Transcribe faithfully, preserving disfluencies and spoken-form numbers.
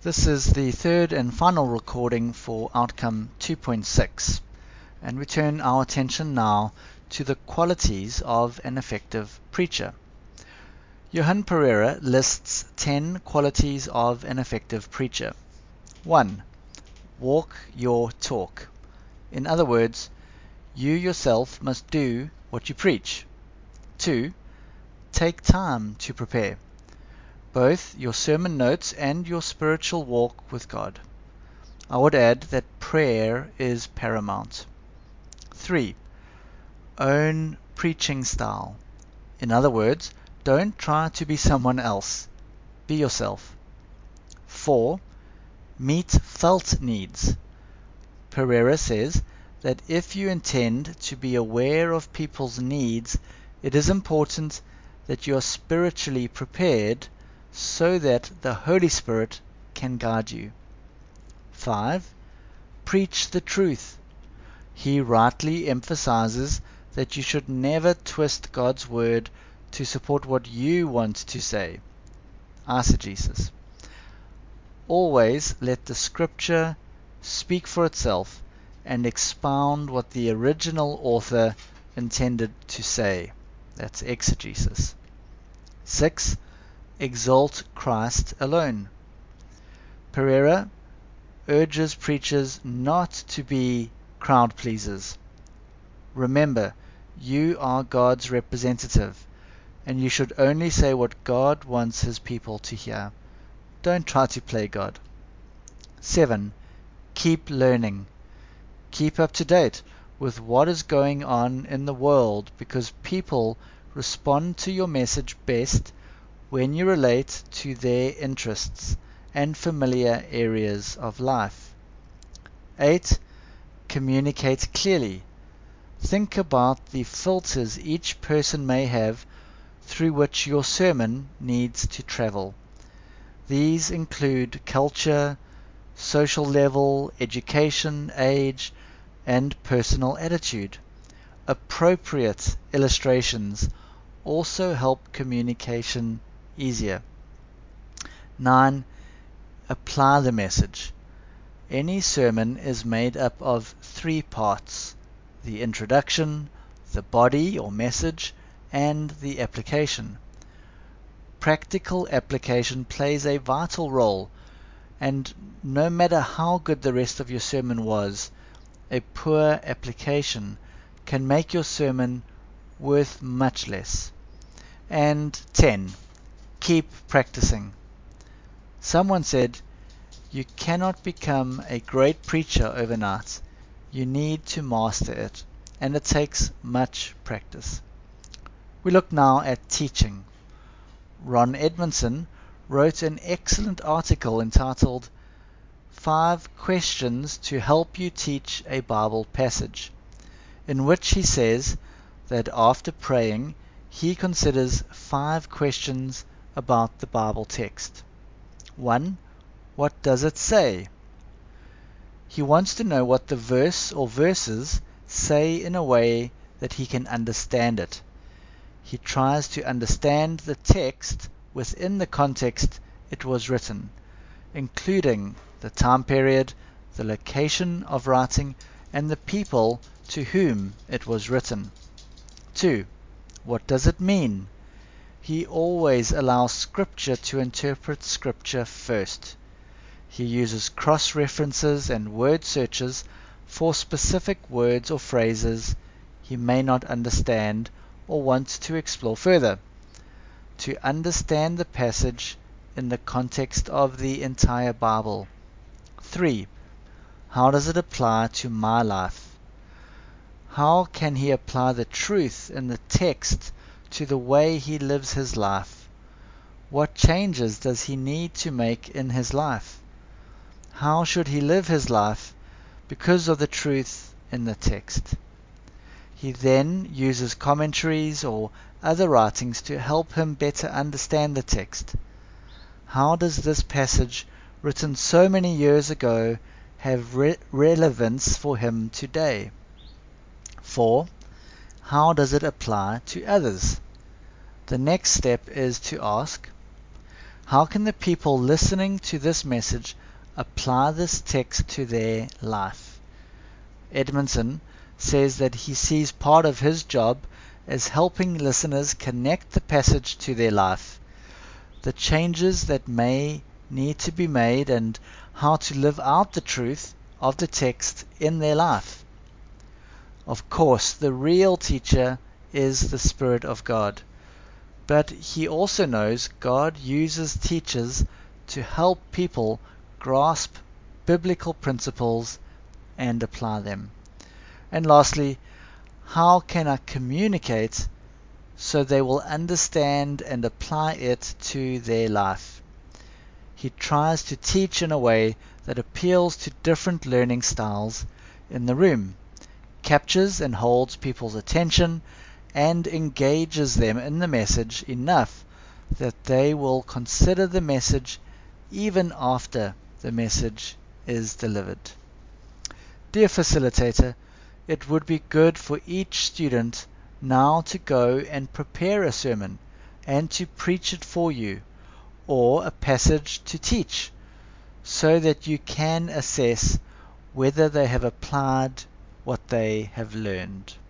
This is the third and final recording for outcome two point six, and we turn our attention now to the qualities of an effective preacher. Johan Pereira lists ten qualities of an effective preacher. one. Walk your talk. In other words, you yourself must do what you preach. two. Take time to prepare, both your sermon notes and your spiritual walk with God. I would add that prayer is paramount. three. Own preaching style. In other words, don't try to be someone else. Be yourself. four. Meet felt needs. Pereira says that if you intend to be aware of people's needs, it is important that you are spiritually prepared so that the Holy Spirit can guide you. five. Preach the truth. He rightly emphasizes that you should never twist God's word to support what you want to say. Eisegesis. Always let the scripture speak for itself and expound what the original author intended to say. That's exegesis. six. Exalt Christ alone. Pereira urges preachers not to be crowd pleasers. Remember, you are God's representative, and you should only say what God wants his people to hear. Don't try to play God. seven. Keep learning. Keep up to date with what is going on in the world, because people respond to your message best when you relate to their interests and familiar areas of life. eight. Communicate clearly. Think about the filters each person may have through which your sermon needs to travel. These include culture, social level, education, age, and personal attitude. Appropriate illustrations also help communication easier. nine. Apply the message. Any sermon is made up of three parts: the introduction, the body or message, and the application. Practical application plays a vital role, and no matter how good the rest of your sermon was, a poor application can make your sermon worth much less. And ten. Keep practicing. Someone said, you cannot become a great preacher overnight. You need to master it, and it takes much practice. We look now at teaching. Ron Edmondson wrote an excellent article entitled Five Questions to Help You Teach a Bible Passage, in which he says that after praying, he considers five questions about the Bible text. one. What does it say? He wants to know what the verse or verses say in a way that he can understand it. He tries to understand the text within the context it was written, including the time period, the location of writing, and the people to whom it was written. two. What does it mean? He always allows Scripture to interpret Scripture first. He uses cross-references and word searches for specific words or phrases he may not understand or want to explore further, to understand the passage in the context of the entire Bible. three. How does it apply to my life? How can he apply the truth in the text to the way he lives his life? What changes does he need to make in his life? How should he live his life because of the truth in the text? He then uses commentaries or other writings to help him better understand the text. How does this passage, written so many years ago, have re- relevance for him today? four. How does it apply to others? The next step is to ask, How can the people listening to this message apply this text to their life? Edmondson says that he sees part of his job as helping listeners connect the passage to their life, the changes that may need to be made, and how to live out the truth of the text in their life. Of course, the real teacher is the Spirit of God, but he also knows God uses teachers to help people grasp biblical principles and apply them. And lastly, how can I communicate so they will understand and apply it to their life? He tries to teach in a way that appeals to different learning styles in the room, captures and holds people's attention, and engages them in the message enough that they will consider the message even after the message is delivered. Dear facilitator, it would be good for each student now to go and prepare a sermon and to preach it for you, or a passage to teach, so that you can assess whether they have applied what they have learned.